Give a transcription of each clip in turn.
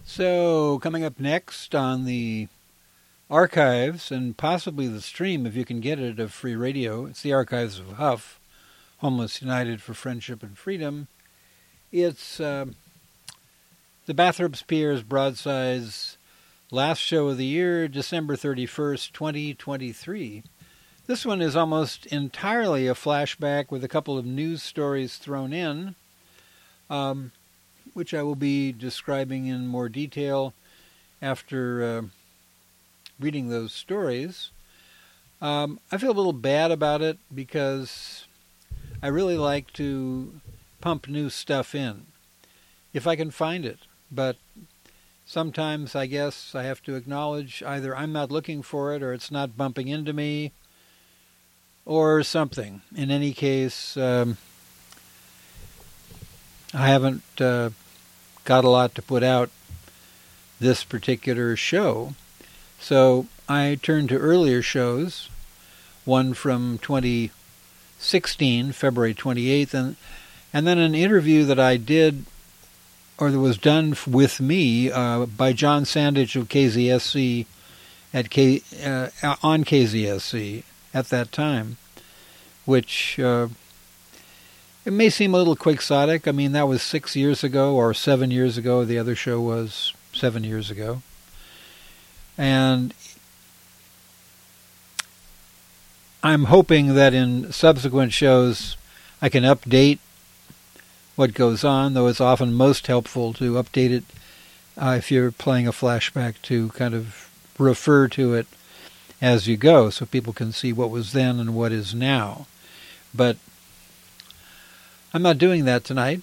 So, coming up next on the archives and possibly the stream, if you can get it, of Free Radio, it's the Archives of Huff, Homeless United for Friendship and Freedom. It's the Bathrobes Piers Broadside's last show of the year, December 31st, 2023. This one is almost entirely a flashback with a couple of news stories thrown in, which I will be describing in more detail after reading those stories. I feel a little bad about it because I really like to pump new stuff in, if I can find it. But sometimes I guess I have to acknowledge either I'm not looking for it or it's not bumping into me or something. In any case, I haven't got a lot to put out this particular show. So I turned to earlier shows, one from 2016, February 28th, and then an interview that I did, or that was done with me by John Sandage of KZSC on KZSC at that time, which it may seem a little quixotic. I mean, that was 6 years ago or 7 years ago. The other show was 7 years ago. And I'm hoping that in subsequent shows I can update what goes on, though it's often most helpful to update it if you're playing a flashback, to kind of refer to it as you go so people can see what was then and what is now. But I'm not doing that tonight.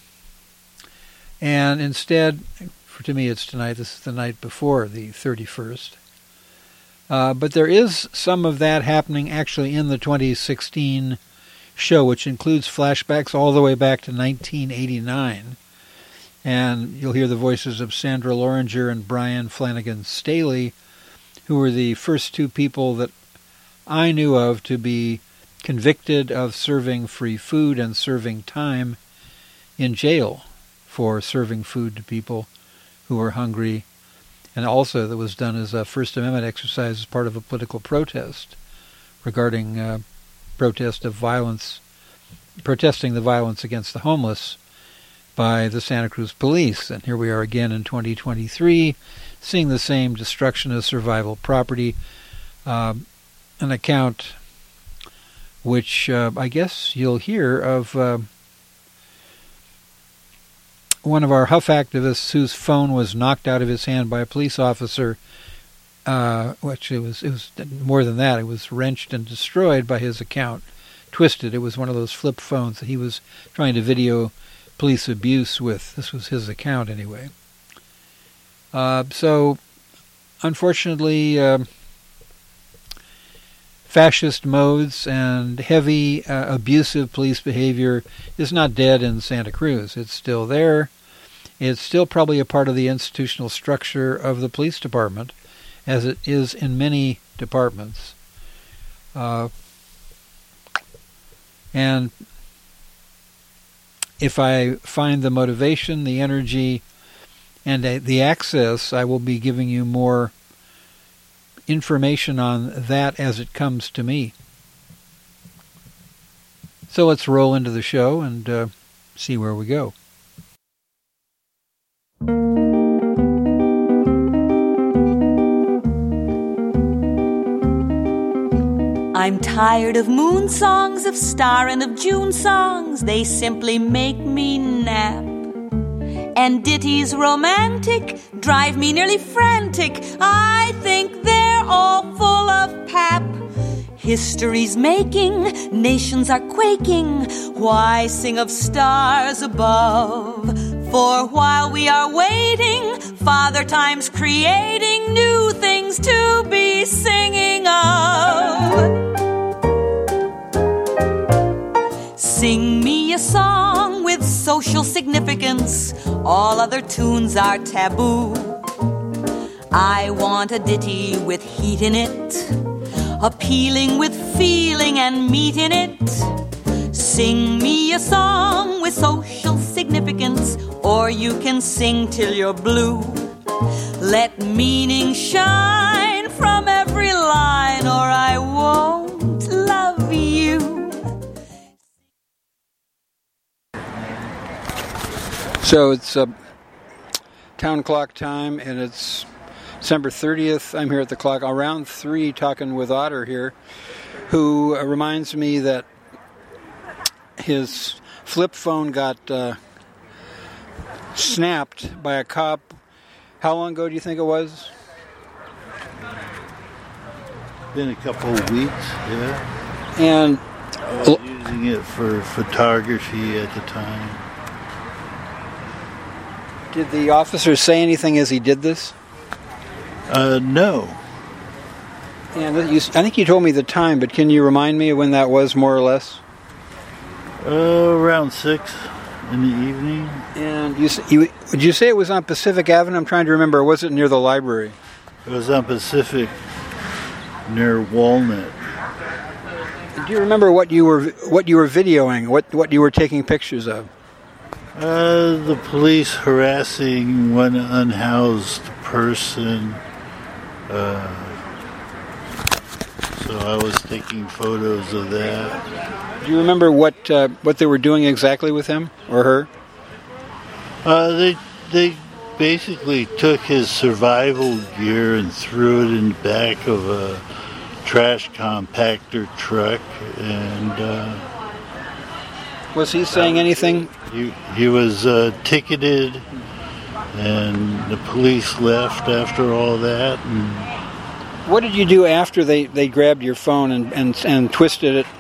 And instead, to me it's tonight, this is the night before the 31st. But there is some of that happening actually in the 2016 show, which includes flashbacks all the way back to 1989. And you'll hear the voices of Sandra Loringer and Brian Flanagan Staley, who were the first two people that I knew of to be convicted of serving free food and serving time in jail for serving food to people who were hungry. And also that was done as a First Amendment exercise as part of a political protest regarding protesting the violence against the homeless by the Santa Cruz police. And here we are again in 2023, seeing the same destruction of survival property, an account which I guess you'll hear of one of our Huff activists whose phone was knocked out of his hand by a police officer. Which it was more than that. It was wrenched and destroyed by his account. Twisted. It was one of those flip phones that he was trying to video police abuse with. This was his account anyway. So, unfortunately, fascist modes and heavy abusive police behavior is not dead in Santa Cruz. It's still there. It's still probably a part of the institutional structure of the police department, as it is in many departments. And if I find the motivation, the energy, and the access, I will be giving you more information on that as it comes to me. So let's roll into the show and see where we go. I'm tired of moon songs, of star and of June songs. They simply make me nap. And ditties romantic drive me nearly frantic. I think they're all full of pap. History's making, nations are quaking. Why sing of stars above? For while we are waiting, Father Time's creating new things to be singing of. Sing me a song with social significance. All other tunes are taboo. I want a ditty with heat in it, appealing with feeling and meat in it. Sing me a song with social significance, or you can sing till you're blue. Let meaning shine from every line, or I won't love you. So it's town clock time, and it's December 30th. I'm here at the clock around 3 talking with Otter here, who reminds me that his flip phone got snapped by a cop. How long ago do you think it was? Been a couple of weeks, yeah. And I was using it for photography at the time. did the officer say anything as he did this? No. And I think you told me the time, but can you remind me of when that was, more or less? Around 6 in the evening. And did you say it was on Pacific Avenue? I'm trying to remember. Or was it near the library? It was on Pacific, near Walnut. Do you remember what you were videoing? What you were taking pictures of? The police harassing one unhoused person. So I was taking photos of that. Do you remember what they were doing exactly with him or her? They basically took his survival gear and threw it in the back of a trash compactor truck. And was he saying anything? He was ticketed, and the police left after all that. And what did you do after they grabbed your phone and twisted it?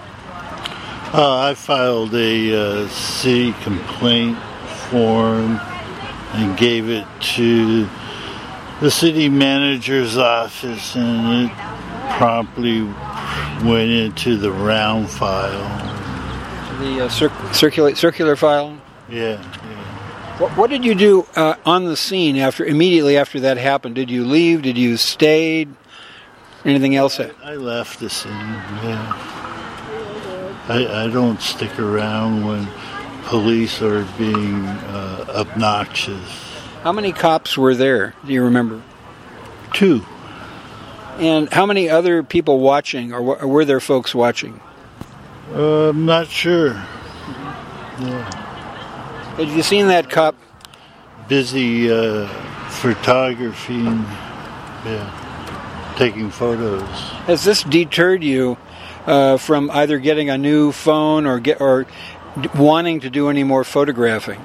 I filed a city complaint form and gave it to the city manager's office, and it promptly went into the round file. The circular file? Yeah. What did you do on the scene immediately after that happened? Did you leave? Did you stay? Anything else? I left the scene, yeah. I don't stick around when police are being obnoxious. How many cops were there? Do you remember? 2. And how many other people watching, or were there folks watching? I'm not sure. Yeah. Had you seen that cop? Busy photographing, taking photos. Has this deterred you from either getting a new phone or wanting to do any more photographing?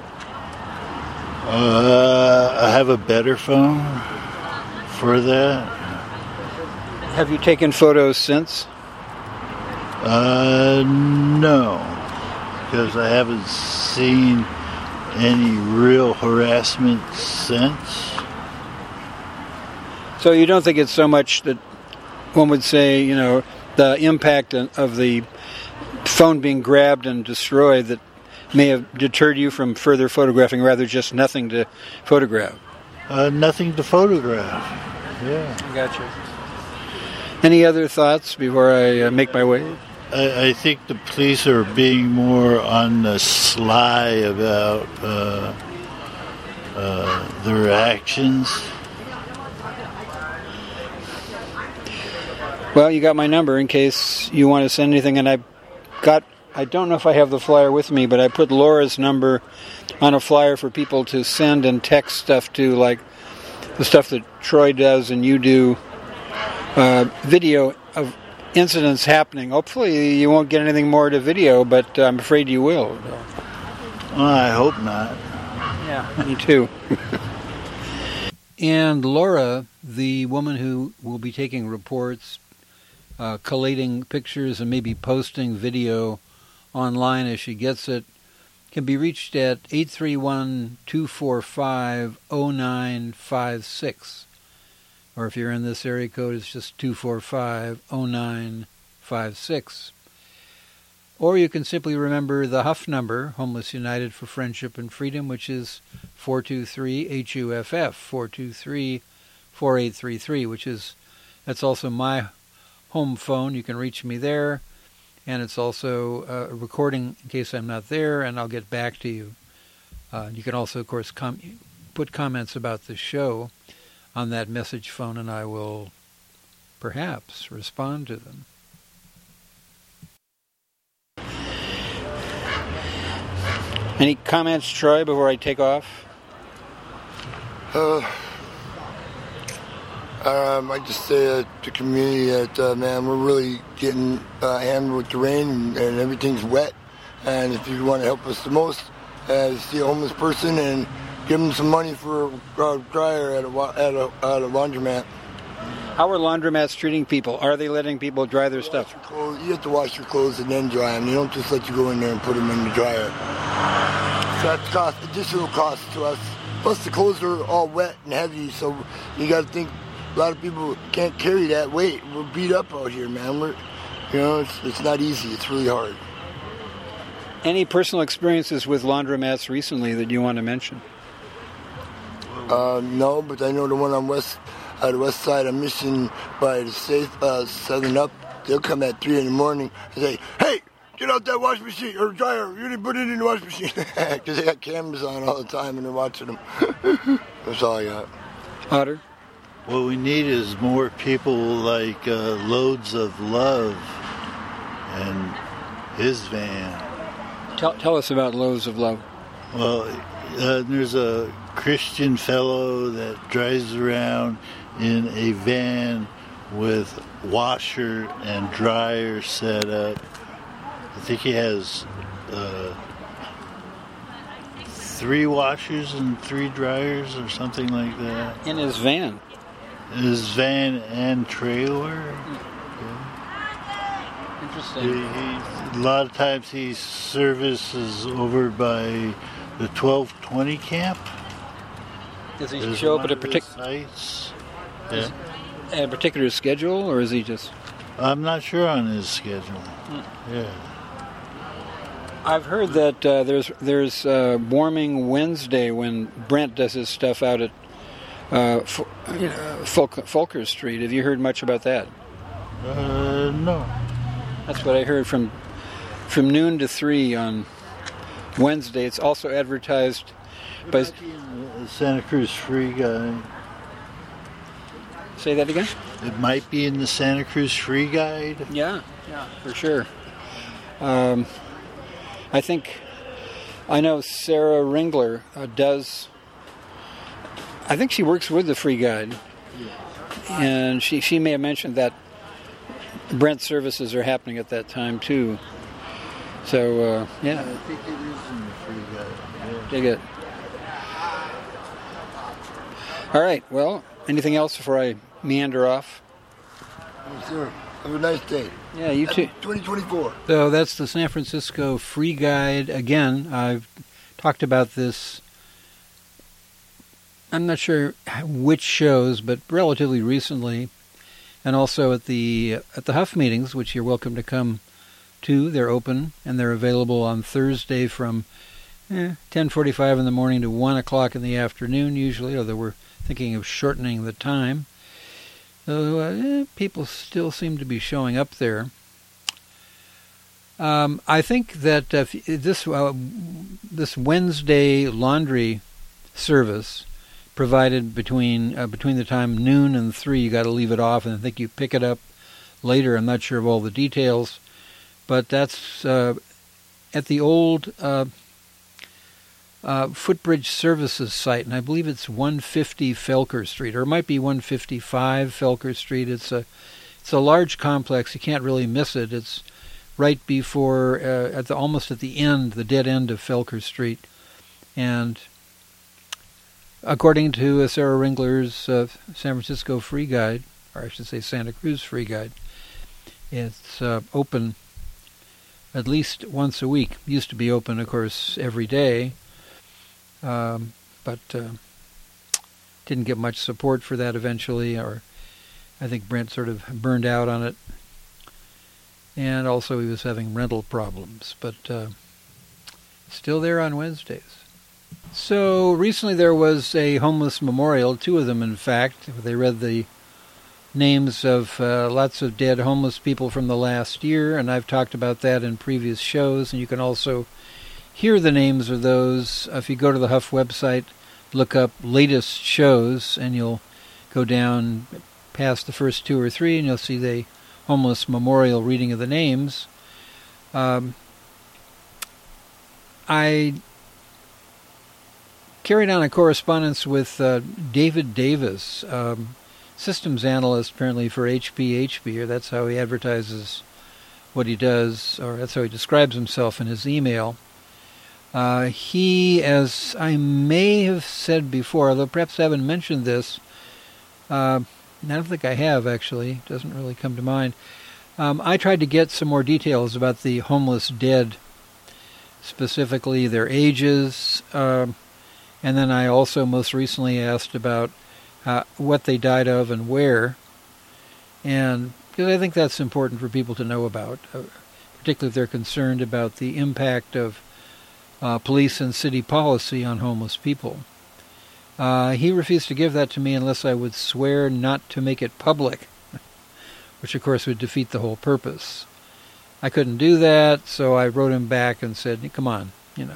I have a better phone for that. Have you taken photos since? No, because I haven't seen any real harassment since. So you don't think it's so much that one would say, the impact of the phone being grabbed and destroyed that may have deterred you from further photographing, rather just nothing to photograph? Nothing to photograph. Yeah. I got you. Any other thoughts before I make my way? I think the police are being more on the sly about their actions. Well, you got my number in case you want to send anything, and I don't know if I have the flyer with me, but I put Laura's number on a flyer for people to send and text stuff to, like the stuff that Troy does and you do, video of incidents happening. Hopefully you won't get anything more to video, but I'm afraid you will. Well, I hope not. Yeah, me too. And Laura, the woman who will be taking reports, collating pictures, and maybe posting video online as she gets it, can be reached at 831-245-0956. Or if you're in this area code, it's just 245-0956. Or you can simply remember the Huff number, Homeless United for Friendship and Freedom, which is 423-HUFF, 423-4833, that's also my home phone. You can reach me there, and it's also a recording in case I'm not there, and I'll get back to you. You can also, of course, put comments about the show on that message phone, and I will perhaps respond to them. Any comments, Troy, before I take off? I just say to the community that, man, we're really getting hammered with the rain and everything's wet. And if you want to help us the most, see a homeless person and give them some money for a dryer at a laundromat. How are laundromats treating people? Are they letting people dry their stuff? You have to wash your clothes and then dry them. They don't just let you go in there and put them in the dryer. So that's additional cost to us. Plus the clothes are all wet and heavy, so you got to think a lot of people can't carry that weight. We're beat up out here, man. It's not easy. It's really hard. Any personal experiences with laundromats recently that you want to mention? No, but I know the one on the west side of Mission by the 7 Up. They'll come at 3 in the morning and say, "Hey, get out that wash machine or dryer. You didn't put it in the wash machine." Because they got cameras on all the time and they're watching them. That's all I got. Otter? What we need is more people like Loads of Love and his van. Tell us about Loads of Love. Well, there's a Christian fellow that drives around in a van with washer and dryer set up. I think he has 3 washers and 3 dryers or something like that. In his van? His van and trailer. Interesting. A lot of times he services over by the 1220 camp. Does he show up at a particular schedule, or is he just... I'm not sure on his schedule. Yeah. I've heard that there's Warming Wednesday when Brent does his stuff out at Fulker Street. Have you heard much about that? No. That's what I heard from noon to 3 on Wednesday. It's also advertised by Santa Cruz Free Guide. Say that again? It might be in the Santa Cruz Free Guide. Yeah, for sure. I know Sarah Ringler does. I think she works with the Free Guide, and she may have mentioned that Brent services are happening at that time too. So yeah. I think it is in the Free Guide. Yeah. Dig it. All right. Well, anything else before I meander off? Yes, sir. Have a nice day. Yeah, you too. 2024. So that's the San Francisco Free Guide. Again, I've talked about this, I'm not sure which shows, but relatively recently, and also at the Huff meetings, which you're welcome to come to. They're open, and they're available on Thursday from 10:45 in the morning to 1 o'clock in the afternoon, usually, although we're thinking of shortening the time. So people still seem to be showing up there. I think that this Wednesday laundry service provided between the time noon and 3, you got to leave it off, and I think you pick it up later. I'm not sure of all the details, but that's at the old Footbridge Services site, and I believe it's 150 Felker Street, or it might be 155 Felker Street. It's a large complex. You can't really miss it. It's right before almost at the end, the dead end of Felker Street, and according to Sarah Ringler's San Francisco Free Guide, or I should say Santa Cruz Free Guide, it's open at least once a week. Used to be open, of course, every day. But didn't get much support for that eventually, or I think Brent sort of burned out on it. And also he was having rental problems, but still there on Wednesdays. So recently there was a homeless memorial, 2 of them in fact. They read the names of lots of dead homeless people from the last year, and I've talked about that in previous shows, and you can also hear the names of those if you go to the Huff website, look up latest shows, and you'll go down past the first 2 or 3, and you'll see the homeless memorial reading of the names. I carried on a correspondence with David Davis, systems analyst apparently for HPHP, or that's how he advertises what he does, or that's how he describes himself in his email. He, as I may have said before, although perhaps I haven't mentioned this, I don't think I have actually, it doesn't really come to mind. I tried to get some more details about the homeless dead, specifically their ages, and then I also most recently asked about what they died of and where, and because I think that's important for people to know about, particularly if they're concerned about the impact of police and city policy on homeless people. He refused to give that to me unless I would swear not to make it public, which of course would defeat the whole purpose. I couldn't do that, so I wrote him back and said, come on,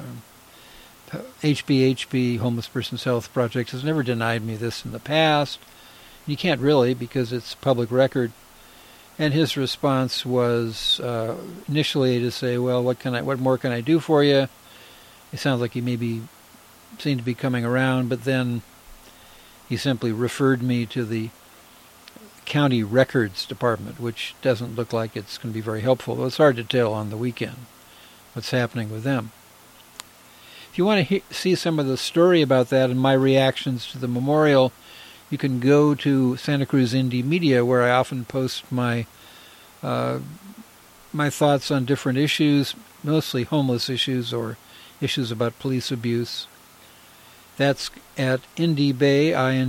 HPHP, Homeless Persons Health Project, has never denied me this in the past. You can't really, because it's public record. And his response was initially to say, well, what more can I do for you? It sounds like he maybe seemed to be coming around, but then he simply referred me to the county records department, which doesn't look like it's going to be very helpful. Well, it's hard to tell on the weekend what's happening with them. If you want to see some of the story about that and my reactions to the memorial, you can go to Santa Cruz Indie Media, where I often post my thoughts on different issues, mostly homeless issues or issues about police abuse. That's at IndieBay,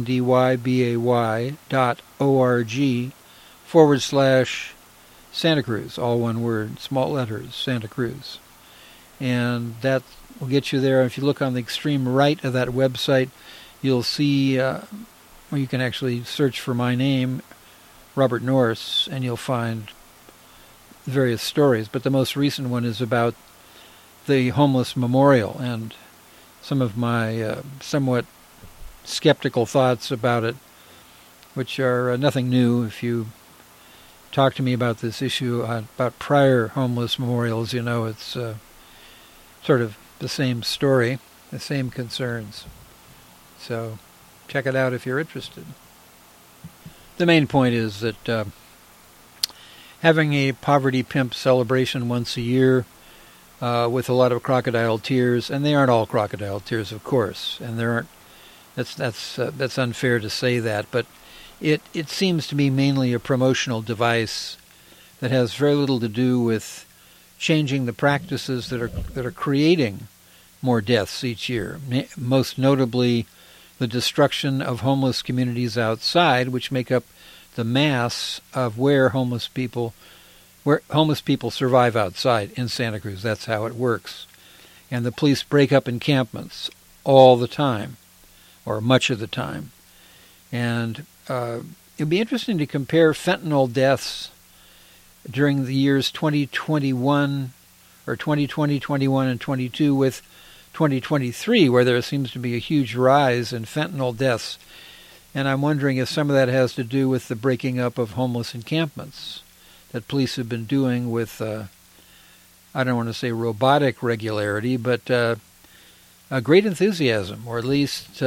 IndieBay.org/Santa Cruz, all one word, small letters, Santa Cruz. And that will get you there. If you look on the extreme right of that website, you'll see, well, you can actually search for my name, Robert Norris, and you'll find various stories. But the most recent one is about the homeless memorial and some of my somewhat skeptical thoughts about it, which are nothing new. If you talk to me about this issue, about prior homeless memorials, you know it's sort of the same story, the same concerns. So check it out if you're interested. The main point is that having a Poverty Pimp celebration once a year with a lot of crocodile tears, and they aren't all crocodile tears, of course, and there aren't. That's unfair to say that, but it seems to be mainly a promotional device that has very little to do with changing the practices that are creating more deaths each year. Most notably, the destruction of homeless communities outside, which make up the mass of where homeless people survive outside in Santa Cruz. That's how it works. And the police break up encampments all the time, or much of the time. And it'd be interesting to compare fentanyl deaths during the years 2021, or 2020, 21, and 22 with 2023, where there seems to be a huge rise in fentanyl deaths. And I'm wondering if some of that has to do with the breaking up of homeless encampments that police have been doing with, I don't want to say robotic regularity, but a great enthusiasm, or at least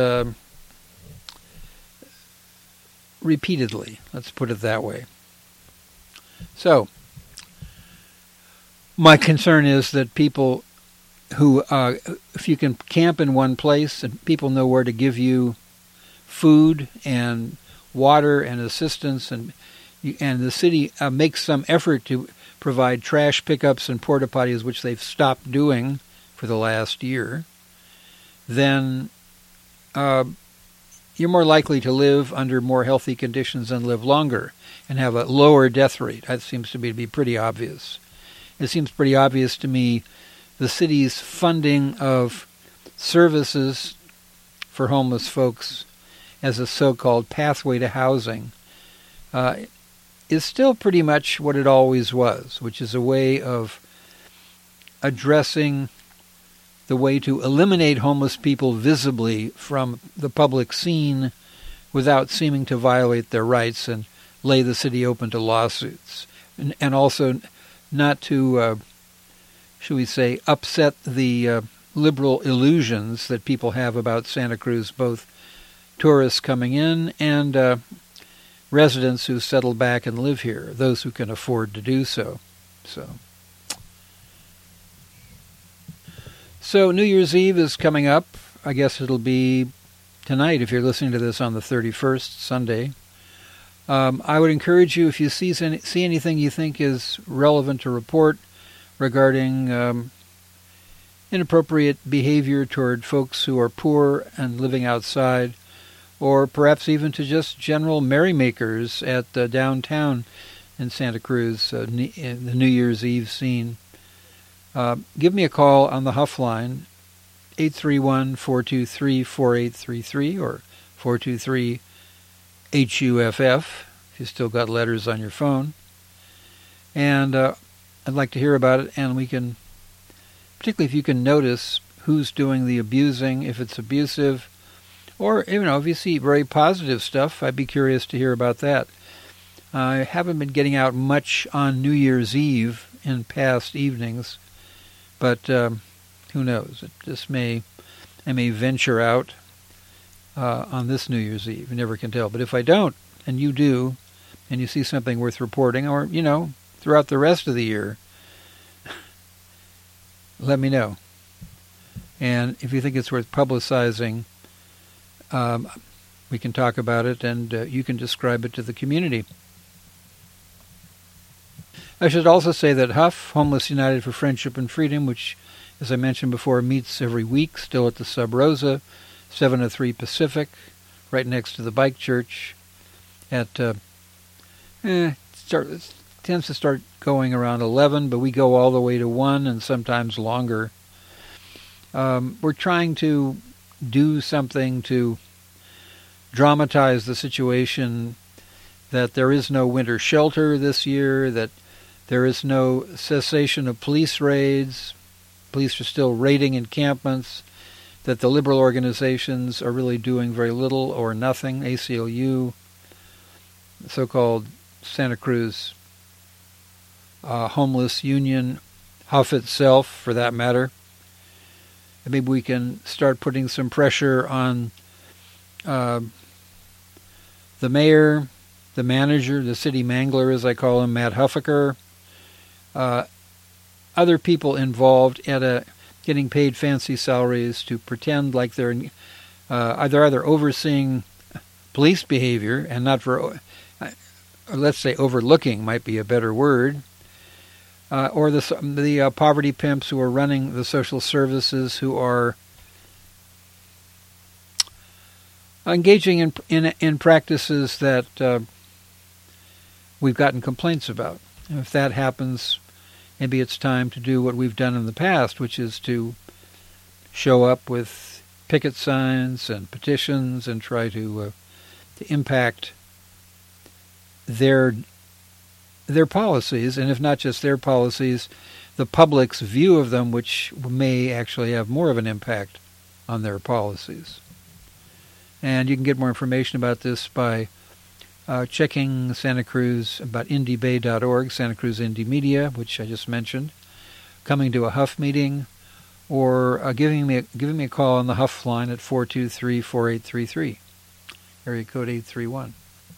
repeatedly. Let's put it that way. So, my concern is that people who, if you can camp in one place and people know where to give you food and water and assistance, and the city makes some effort to provide trash pickups and porta potties, which they've stopped doing for the last year, then you're more likely to live under more healthy conditions and live longer and have a lower death rate. That seems to be pretty obvious. It seems pretty obvious to me the city's funding of services for homeless folks as a so-called pathway to housing is still pretty much what it always was, which is a way of addressing the way to eliminate homeless people visibly from the public scene without seeming to violate their rights and lay the city open to lawsuits. And also not to, should we say, upset the liberal illusions that people have about Santa Cruz, both tourists coming in and residents who settle back and live here, those who can afford to do so. So New Year's Eve is coming up. I guess it'll be tonight if you're listening to this on the 31st, Sunday. I would encourage you, if you see anything you think is relevant to report regarding inappropriate behavior toward folks who are poor and living outside, or perhaps even to just general merrymakers at downtown in Santa Cruz, in the New Year's Eve scene, give me a call on the Huff line, 831-423-4833 or 423-HUFF, if you still got letters on your phone. And I'd like to hear about it, and we can, particularly if you can notice who's doing the abusing, if it's abusive, or, if you see very positive stuff, I'd be curious to hear about that. I haven't been getting out much on New Year's Eve in past evenings, but who knows? I may venture out on this New Year's Eve. You never can tell. But if I don't, and you do, and you see something worth reporting, or, throughout the rest of the year, let me know. And if you think it's worth publicizing, we can talk about it, and you can describe it to the community. I should also say that Huff, Homeless United for Friendship and Freedom, which, as I mentioned before, meets every week, still at the Sub Rosa, 703 Pacific, right next to the Bike Church. It tends to start going around 11, but we go all the way to 1 and sometimes longer. We're trying to do something to dramatize the situation that there is no winter shelter this year, that there is no cessation of police raids. Police are still raiding encampments, that the liberal organizations are really doing very little or nothing. ACLU, the so-called Santa Cruz Homeless Union, Huff itself, for that matter. And maybe we can start putting some pressure on the mayor, the manager, the city mangler, as I call him, Matt Huffaker, other people involved at getting paid fancy salaries to pretend like they're either overseeing police behavior and not for, let's say overlooking might be a better word, or the poverty pimps who are running the social services, who are engaging in practices that we've gotten complaints about. And if that happens, maybe it's time to do what we've done in the past, which is to show up with picket signs and petitions and try to impact their policies, and if not just their policies, the public's view of them, which may actually have more of an impact on their policies. And you can get more information about this by checking Santa Cruz, about indiebay.org, Santa Cruz Indie Media, which I just mentioned, coming to a Huff meeting, or giving me a call on the Huff line at 423-4833, area code 831.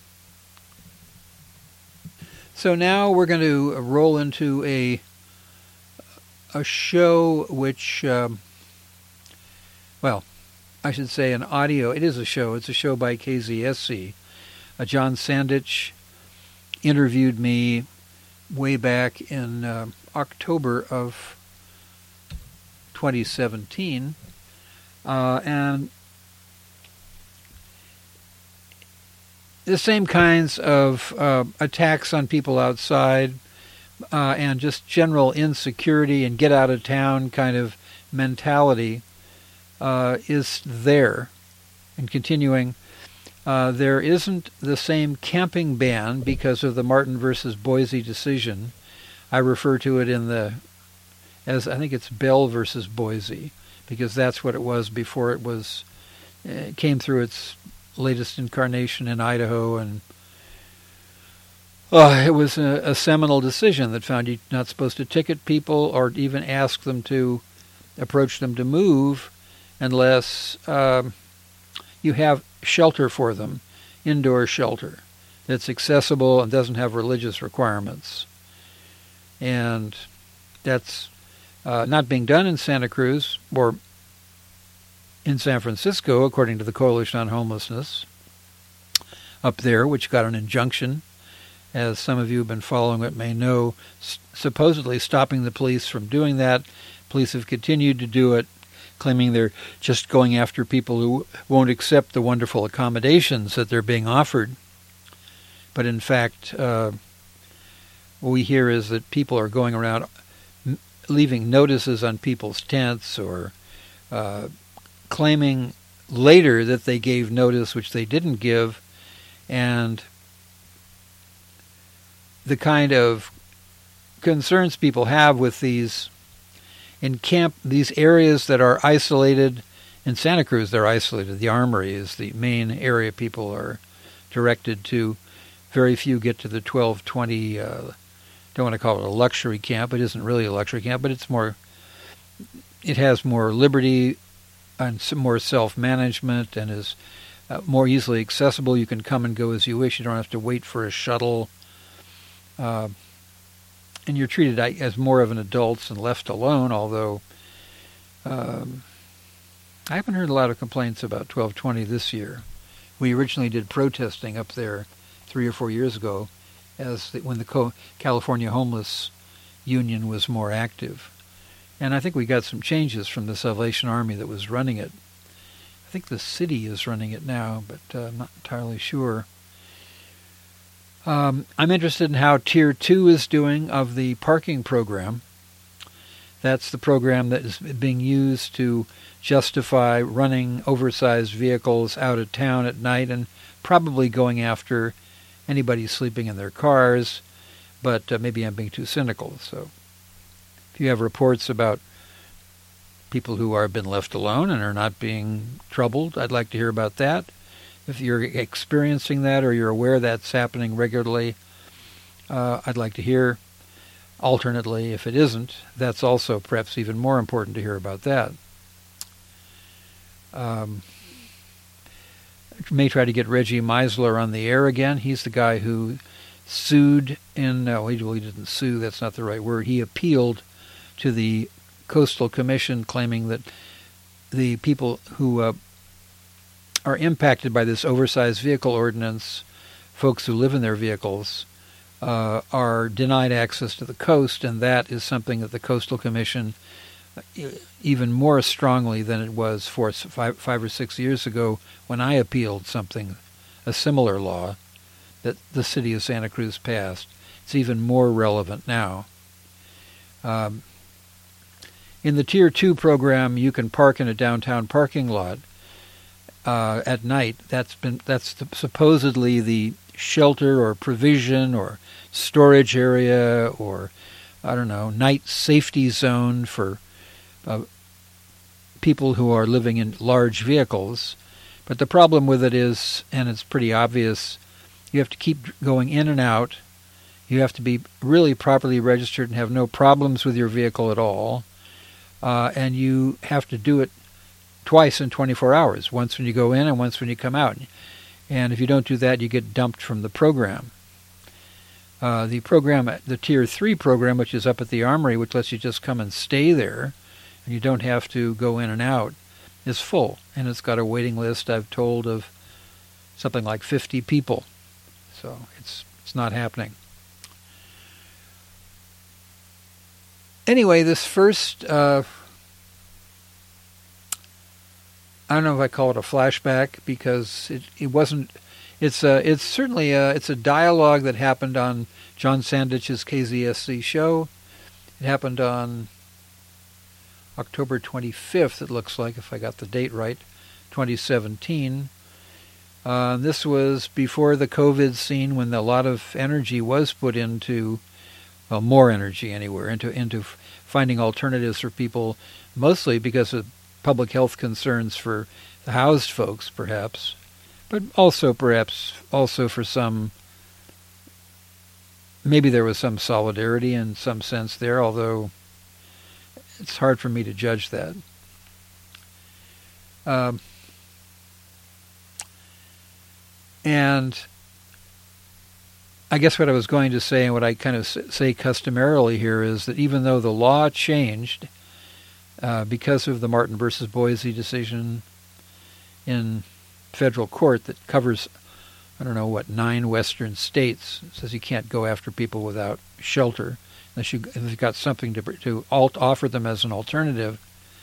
So now we're going to roll into a show which, I should say an audio. It is a show. It's a show by KZSC. John Sandich interviewed me way back in October of 2017, and the same kinds of attacks on people outside and just general insecurity and get out of town kind of mentality is there and continuing. There isn't the same camping ban because of the Martin versus Boise decision. I refer to it as I think it's Bell versus Boise, because that's what it was before it came through its latest incarnation in Idaho, and it was a seminal decision that found you're not supposed to ticket people or even ask them to approach them to move unless you have shelter for them, indoor shelter, that's accessible and doesn't have religious requirements. And that's not being done in Santa Cruz or in San Francisco, according to the Coalition on Homelessness up there, which got an injunction, as some of you who have been following it may know, supposedly stopping the police from doing that. Police have continued to do it, claiming they're just going after people who won't accept the wonderful accommodations that they're being offered. But in fact, what we hear is that people are going around leaving notices on people's tents or claiming later that they gave notice which they didn't give, and the kind of concerns people have with these areas that are isolated. In Santa Cruz, they're isolated. The Armory is the main area people are directed to. Very few get to the 1220. Don't want to call it a luxury camp. It isn't really a luxury camp, but it has more liberty and some more self-management and is more easily accessible. You can come and go as you wish. You don't have to wait for a shuttle. And you're treated as more of an adult and left alone, although I haven't heard a lot of complaints about 1220 this year. We originally did protesting up there 3 or 4 years ago when the California Homeless Union was more active. And I think we got some changes from the Salvation Army that was running it. I think the city is running it now, but I'm not entirely sure. I'm interested in how Tier 2 is doing of the parking program. That's the program that is being used to justify running oversized vehicles out of town at night and probably going after anybody sleeping in their cars, but maybe I'm being too cynical. So if you have reports about people who have been left alone and are not being troubled, I'd like to hear about that. If you're experiencing that or you're aware that's happening regularly, I'd like to hear. Alternately, if it isn't, that's also perhaps even more important to hear about that. May try to get Reggie Meisler on the air again. He's the guy who sued he didn't sue, that's not the right word. He appealed to the Coastal Commission, claiming that the people who are impacted by this oversized vehicle ordinance, folks who live in their vehicles, are denied access to the coast, and that is something that the Coastal Commission, even more strongly than it was 5 or 6 years ago when I appealed a similar law that the city of Santa Cruz passed. It's even more relevant now. In the Tier 2 program, you can park in a downtown parking lot at night. That's supposedly the shelter or provision or storage area or, night safety zone for people who are living in large vehicles. But the problem with it is, and it's pretty obvious, you have to keep going in and out. You have to be really properly registered and have no problems with your vehicle at all. And you have to do it twice in 24 hours, once when you go in and once when you come out. And if you don't do that, you get dumped from the program. The Tier 3 program, which is up at the Armory, which lets you just come and stay there, and you don't have to go in and out, is full. And it's got a waiting list, I've told, of something like 50 people. So it's not happening. Anyway, this first, I don't know if I call it a flashback, because it wasn't. It's certainly a dialogue that happened on John Sandich's KZSC show. It happened on October 25th, it looks like, if I got the date right, 2017. This was before the COVID scene, when a lot of energy was put into, more energy anywhere, into finding alternatives for people, mostly because of public health concerns for the housed folks, perhaps, but also perhaps also for some, maybe there was some solidarity in some sense there, although it's hard for me to judge that. And I guess what I was going to say, and what I kind of say customarily here, is that even though the law changed because of the Martin versus Boise decision in federal court that covers, 9 western states, it says you can't go after people without shelter unless you've got something to offer them as an alternative.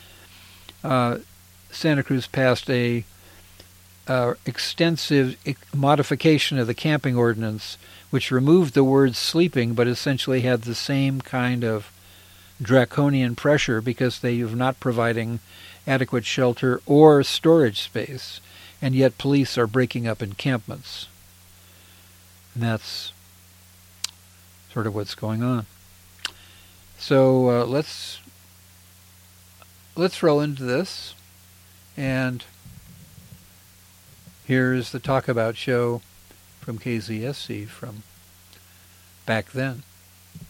Santa Cruz passed a extensive modification of the camping ordinance, which removed the word sleeping, but essentially had the same kind of draconian pressure because they are not providing adequate shelter or storage space, and yet police are breaking up encampments. And that's sort of what's going on. So let's roll into this, and here's the Talk About show from KZSC from back then.